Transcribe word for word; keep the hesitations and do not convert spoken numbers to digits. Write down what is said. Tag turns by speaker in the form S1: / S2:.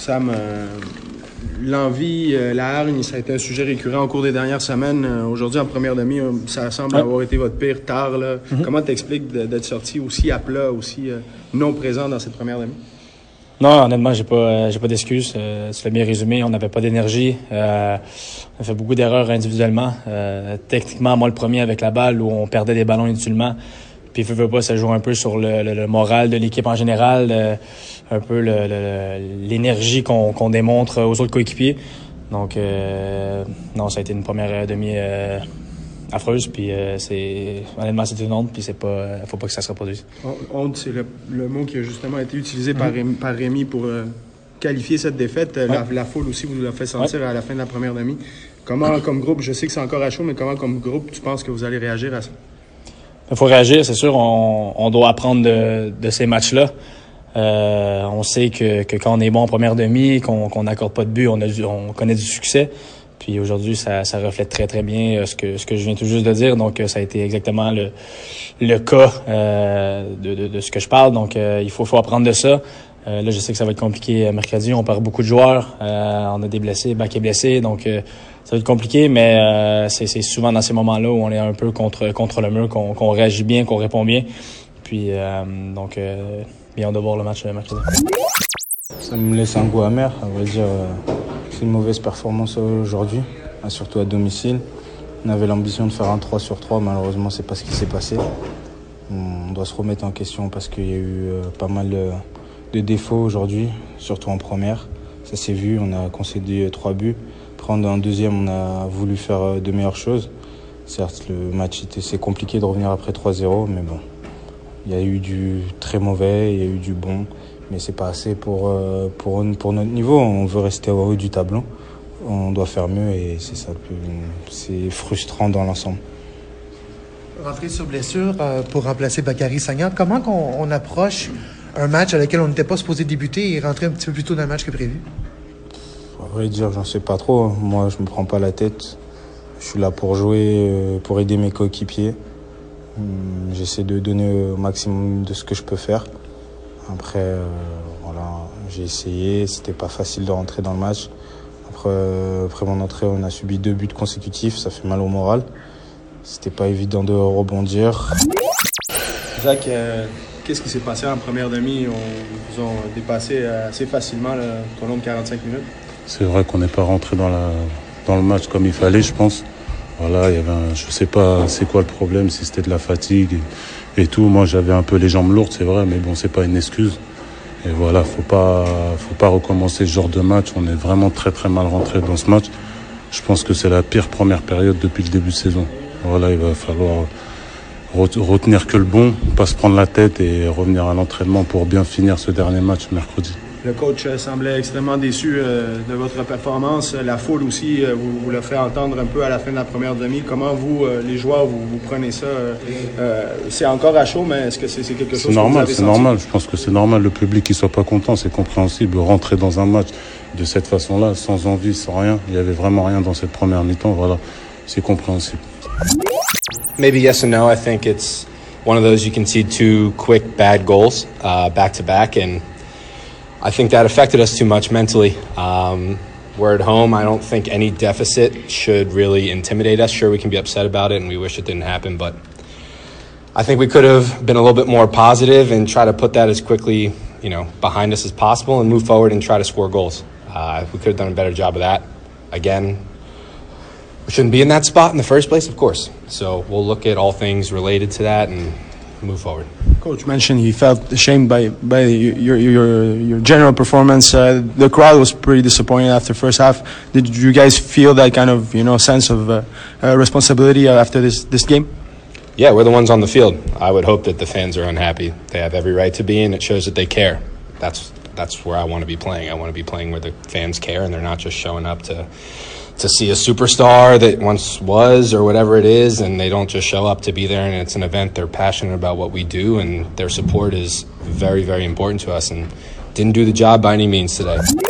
S1: Sam, euh, l'envie, euh, la hargne, ça a été un sujet récurrent au cours des dernières semaines. Euh, aujourd'hui, en première demi, euh, ça semble ouais. avoir été votre pire tard. Là. Mm-hmm. Comment t'expliques d'être sorti aussi à plat, aussi euh, non présent dans cette première demi?
S2: Non, honnêtement, j'ai pas, euh, j'ai pas d'excuses. Euh, tu l'as bien résumé, on n'avait pas d'énergie. Euh, on a fait beaucoup d'erreurs individuellement. Euh, techniquement, moi le premier avec la balle où on perdait des ballons inutilement. Puis, veux, veux pas, ça joue un peu sur le, le, le moral de l'équipe en général, euh, un peu le, le, l'énergie qu'on, qu'on démontre aux autres coéquipiers. Donc, euh, non, ça a été une première demi euh, affreuse. Puis, euh, c'est, honnêtement, c'est une honte. Puis, c'est pas, faut pas que ça se reproduise.
S1: Honte, c'est le, le mot qui a justement été utilisé par, Rémi, par Rémi pour euh, qualifier cette défaite. Ouais. La, la foule aussi vous l'a fait sentir ouais. à la fin de la première demi. Comment, comme groupe, je sais que c'est encore à chaud, mais comment, comme groupe, tu penses que vous allez réagir à ça?
S2: Il faut réagir, c'est sûr. On, on doit apprendre de, de ces matchs-là. Euh, on sait que, que quand on est bon en première demi, qu'on qu'on n'accorde pas de but, on, a du, on connaît du succès. Puis aujourd'hui, ça, ça reflète très, très bien ce que, ce que je viens tout juste de dire. Donc, ça a été exactement le, le cas euh, de, de, de ce que je parle. Donc, euh, il faut, faut apprendre de ça. Euh, là, je sais que ça va être compliqué mercredi. On perd beaucoup de joueurs. Euh, on a des blessés, Bac est blessé. Donc, euh, ça va être compliqué, mais euh, c'est, c'est souvent dans ces moments-là où on est un peu contre, contre le mur, qu'on, qu'on réagit bien, qu'on répond bien. Puis, euh, donc, euh, bien de voir le match mercredi.
S3: Ça me laisse un goût amer. À vrai dire, euh, c'est une mauvaise performance aujourd'hui, surtout à domicile. On avait l'ambition de faire un trois sur trois. Malheureusement, c'est pas ce qui s'est passé. On doit se remettre en question parce qu'il y a eu euh, pas mal de, de défauts aujourd'hui, surtout en première. Ça s'est vu, on a concédé trois buts. Après, en deuxième, on a voulu faire de meilleures choses. Certes, le match était, c'est compliqué de revenir après trois zéro, mais bon. Il y a eu du très mauvais, il y a eu du bon, mais c'est pas assez pour, pour, pour notre niveau. On veut rester au haut du tableau. On doit faire mieux et c'est ça. C'est frustrant dans l'ensemble.
S4: Rentrer sur blessure euh, pour remplacer Bakary Sagna, comment qu'on, on approche un match à lequel on n'était pas supposé débuter et rentrer un petit peu plus tôt dans le match que prévu?
S3: À vrai dire, j'en sais pas trop. Moi, je me prends pas la tête. Je suis là pour jouer, pour aider mes coéquipiers. J'essaie de donner au maximum de ce que je peux faire. Après, euh, voilà, j'ai essayé. C'était pas facile de rentrer dans le match. Après, euh, après mon entrée, on a subi deux buts consécutifs. Ça fait mal au moral. C'était pas évident de rebondir.
S1: Zach, euh, qu'est-ce qui s'est passé en première demi? On vous a dépassé assez facilement là, tout au long de quarante-cinq minutes.
S5: C'est vrai qu'on n'est pas rentré dans, la, dans le match comme il fallait, je pense. Voilà, il y avait un, je sais pas c'est quoi le problème, si c'était de la fatigue et, et tout. Moi, j'avais un peu les jambes lourdes, c'est vrai, mais bon, c'est pas une excuse. Et voilà, faut pas, faut pas recommencer ce genre de match. On est vraiment très très mal rentré dans ce match. Je pense que c'est la pire première période depuis le début de saison. Voilà, il va falloir retenir que le bon, pas se prendre la tête et revenir à l'entraînement pour bien finir ce dernier match mercredi.
S1: Le coach semblait extrêmement déçu euh, de votre performance. La foule aussi euh, vous, vous l'a fait entendre un peu à la fin de la première demi. Comment vous, euh, les joueurs, vous, vous prenez ça? euh, C'est encore à chaud, mais est-ce que c'est, c'est quelque chose
S5: c'est normal,
S1: que vous avez
S5: c'est senti? Normal. Je pense que c'est normal. Le public qui soit pas content, c'est compréhensible. Rentrer dans un match de cette façon-là, sans envie, sans rien. Il y avait vraiment rien dans cette première mi-temps. Voilà, c'est compréhensible.
S6: Maybe yes and no. I think it's one of those you can see two quick bad goals uh, back to back, and I think that affected us too much mentally. Um, we're at home. I don't think any deficit should really intimidate us. Sure, we can be upset about it and we wish it didn't happen, but I think we could have been a little bit more positive and try to put that as quickly, you know, behind us as possible and move forward and try to score goals. Uh, we could have done a better job of that. Again, we shouldn't be in that spot in the first place, of course. So we'll look at all things related to that and move forward.
S1: Coach mentioned he felt ashamed by by your your your general performance. Uh, the crowd was pretty disappointed after the first half. Did you guys feel that kind of you know sense of uh, uh, responsibility after this this game?
S6: Yeah, we're the ones on the field. I would hope that the fans are unhappy. They have every right to be, and it shows that they care. That's that's where I want to be playing. I want to be playing where the fans care, and they're not just showing up to. to see a superstar that once was or whatever it is, and they don't just show up to be there, and it's an event. They're passionate about what we do, and their support is very, very important to us, and didn't do the job by any means today.